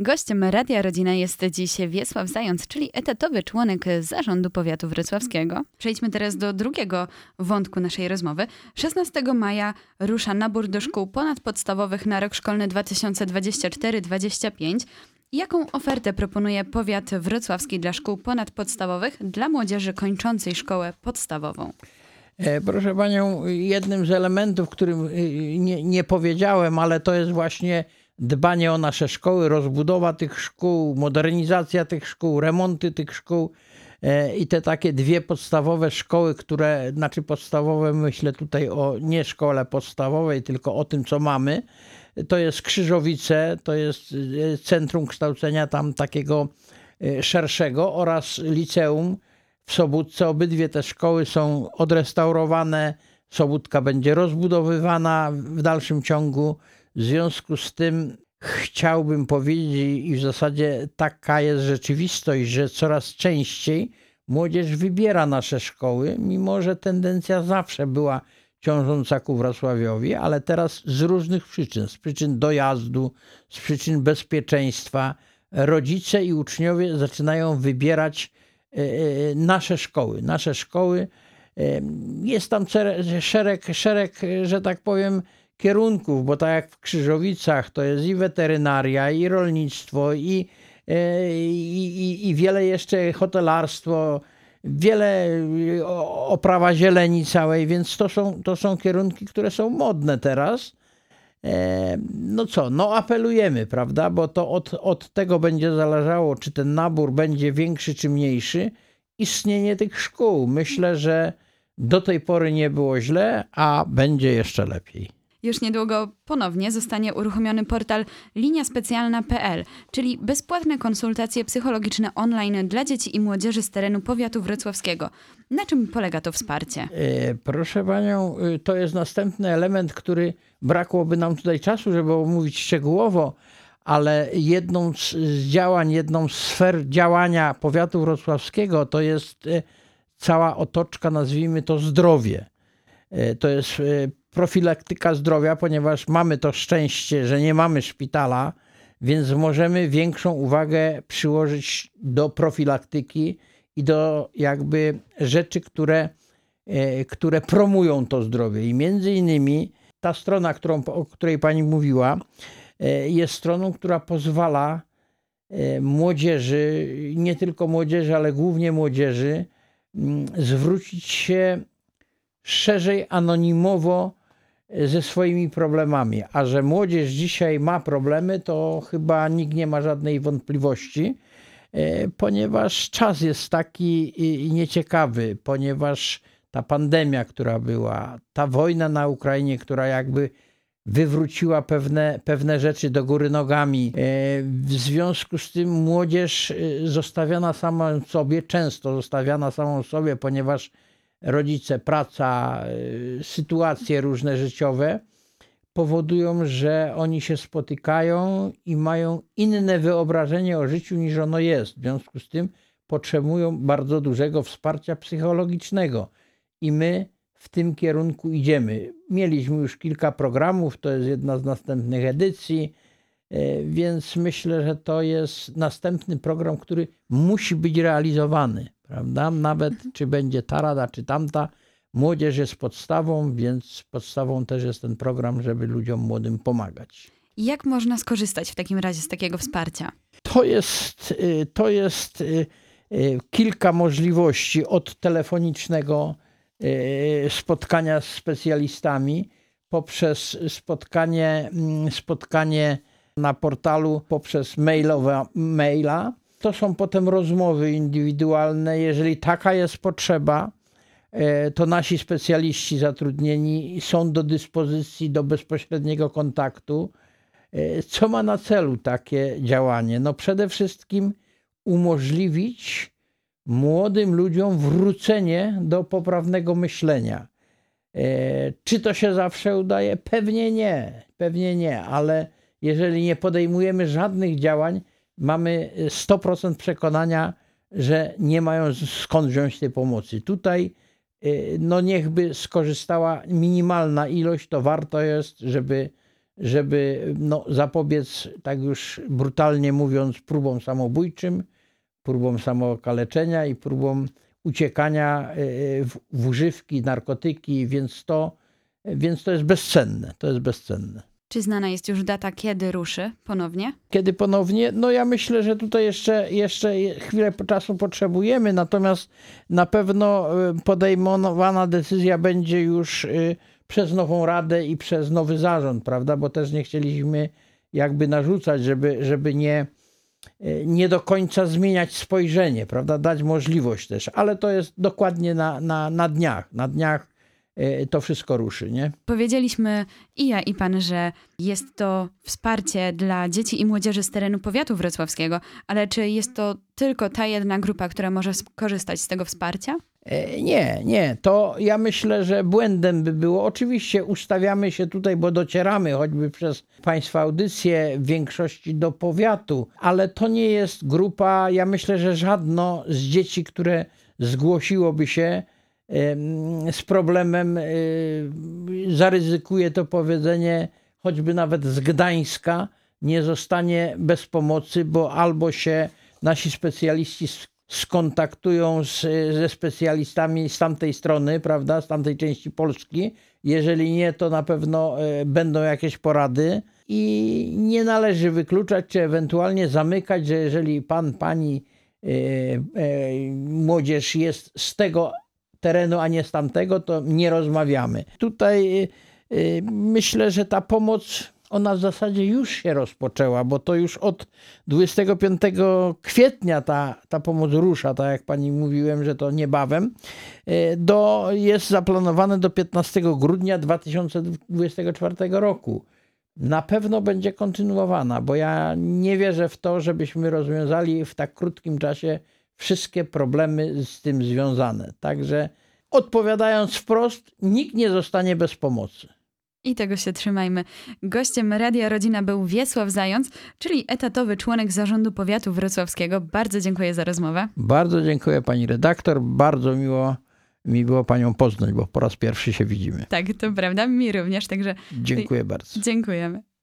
Gościem Radia Rodzina jest dziś Wiesław Zając, czyli etatowy członek Zarządu Powiatu Wrocławskiego. Przejdźmy teraz do drugiego wątku naszej rozmowy. 16 maja rusza nabór do szkół ponadpodstawowych na rok szkolny 2024-2025. Jaką ofertę proponuje powiat wrocławski dla szkół ponadpodstawowych dla młodzieży kończącej szkołę podstawową? Proszę panią, jednym z elementów, którym nie powiedziałem, ale to jest właśnie dbanie o nasze szkoły, rozbudowa tych szkół, modernizacja tych szkół, remonty tych szkół i te takie dwie podstawowe szkoły, podstawowe, myślę tutaj o nie szkole podstawowej, tylko o tym, co mamy. To jest Krzyżowice, to jest centrum kształcenia tam takiego szerszego oraz liceum w Sobótce. Obydwie te szkoły są odrestaurowane. Sobótka będzie rozbudowywana w dalszym ciągu. W związku z tym chciałbym powiedzieć, i w zasadzie taka jest rzeczywistość, że coraz częściej młodzież wybiera nasze szkoły, mimo że tendencja zawsze była ciążąca ku Wrocławiowi, ale teraz z różnych przyczyn, z przyczyn dojazdu, z przyczyn bezpieczeństwa, rodzice i uczniowie zaczynają wybierać nasze szkoły. Nasze szkoły, jest tam szereg, że tak powiem, kierunków, bo tak jak w Krzyżowicach to jest i weterynaria, i rolnictwo, i wiele jeszcze, hotelarstwo, wiele oprawa zieleni całej, więc to są kierunki, które są modne teraz. Apelujemy, prawda, bo to od tego będzie zależało, czy ten nabór będzie większy, czy mniejszy, istnienie tych szkół. Myślę, że do tej pory nie było źle, a będzie jeszcze lepiej. Już niedługo ponownie zostanie uruchomiony portal liniaspecjalna.pl, czyli bezpłatne konsultacje psychologiczne online dla dzieci i młodzieży z terenu powiatu wrocławskiego. Na czym polega to wsparcie? Proszę panią, to jest następny element, który brakłoby nam tutaj czasu, żeby omówić szczegółowo, ale jedną z działań, jedną z sfer działania powiatu wrocławskiego to jest cała otoczka, nazwijmy to zdrowie. To jest profilaktyka zdrowia, ponieważ mamy to szczęście, że nie mamy szpitala, więc możemy większą uwagę przyłożyć do profilaktyki i do jakby rzeczy, które promują to zdrowie. I między innymi ta strona, o której pani mówiła, jest stroną, która pozwala młodzieży, nie tylko młodzieży, ale głównie młodzieży, zwrócić się szerzej, anonimowo ze swoimi problemami. A że młodzież dzisiaj ma problemy, to chyba nikt nie ma żadnej wątpliwości, ponieważ czas jest taki nieciekawy, ponieważ ta pandemia, która była, ta wojna na Ukrainie, która jakby wywróciła pewne rzeczy do góry nogami. W związku z tym młodzież zostawiona samą sobie, często zostawiana samą sobie, ponieważ rodzice, praca, sytuacje różne życiowe powodują, że oni się spotykają i mają inne wyobrażenie o życiu niż ono jest. W związku z tym potrzebują bardzo dużego wsparcia psychologicznego i my w tym kierunku idziemy. Mieliśmy już kilka programów, to jest jedna z następnych edycji, więc myślę, że to jest następny program, który musi być realizowany, prawda? Nawet czy będzie ta rada, czy tamta, młodzież jest podstawą, więc podstawą też jest ten program, żeby ludziom młodym pomagać. Jak można skorzystać w takim razie z takiego wsparcia? To jest kilka możliwości, od telefonicznego spotkania z specjalistami, poprzez spotkanie na portalu, poprzez maila. To są potem rozmowy indywidualne. Jeżeli taka jest potrzeba, to nasi specjaliści zatrudnieni są do dyspozycji do bezpośredniego kontaktu. Co ma na celu takie działanie? No przede wszystkim umożliwić młodym ludziom wrócenie do poprawnego myślenia. Czy to się zawsze udaje? Pewnie nie, ale jeżeli nie podejmujemy żadnych działań, mamy 100% przekonania, że nie mają skąd wziąć tej pomocy. Tutaj niechby skorzystała minimalna ilość, to warto jest, żeby żeby zapobiec, tak już brutalnie mówiąc, próbom samobójczym, próbom samookaleczenia i próbom uciekania w używki, narkotyki, więc to jest bezcenne. To jest bezcenne. Czy znana jest już data, kiedy ruszy ponownie? Kiedy ponownie? No ja myślę, że tutaj jeszcze chwilę czasu potrzebujemy, natomiast na pewno podejmowana decyzja będzie już przez nową radę i przez nowy zarząd, prawda? Bo też nie chcieliśmy jakby narzucać, żeby nie do końca zmieniać spojrzenie, prawda? Dać możliwość też, ale to jest dokładnie na dniach. Na dniach to wszystko ruszy, nie? Powiedzieliśmy i ja, i pan, że jest to wsparcie dla dzieci i młodzieży z terenu powiatu wrocławskiego, ale czy jest to tylko ta jedna grupa, która może skorzystać z tego wsparcia? Nie. To ja myślę, że błędem by było. Oczywiście ustawiamy się tutaj, bo docieramy choćby przez państwa audycje w większości do powiatu, ale to nie jest grupa, ja myślę, że żadno z dzieci, które zgłosiłoby się z problemem, zaryzykuję to powiedzenie, choćby nawet z Gdańska, nie zostanie bez pomocy, bo albo się nasi specjaliści skontaktują ze specjalistami z tamtej strony, prawda, z tamtej części Polski. Jeżeli nie, to na pewno będą jakieś porady i nie należy wykluczać, czy ewentualnie zamykać, że jeżeli pan, pani, młodzież jest z tego terenu, a nie z tamtego, to nie rozmawiamy. Tutaj myślę, że ta pomoc, ona w zasadzie już się rozpoczęła, bo to już od 25 kwietnia ta pomoc rusza, tak jak pani mówiłem, że to niebawem, jest zaplanowane do 15 grudnia 2024 roku. Na pewno będzie kontynuowana, bo ja nie wierzę w to, żebyśmy rozwiązali w tak krótkim czasie wszystkie problemy z tym związane. Także odpowiadając wprost, nikt nie zostanie bez pomocy. I tego się trzymajmy. Gościem Radia Rodzina był Wiesław Zając, czyli etatowy członek zarządu powiatu wrocławskiego. Bardzo dziękuję za rozmowę. Bardzo dziękuję pani redaktor. Bardzo miło mi było panią poznać, bo po raz pierwszy się widzimy. Tak, to prawda. Mi również, także dziękuję bardzo. Dziękujemy.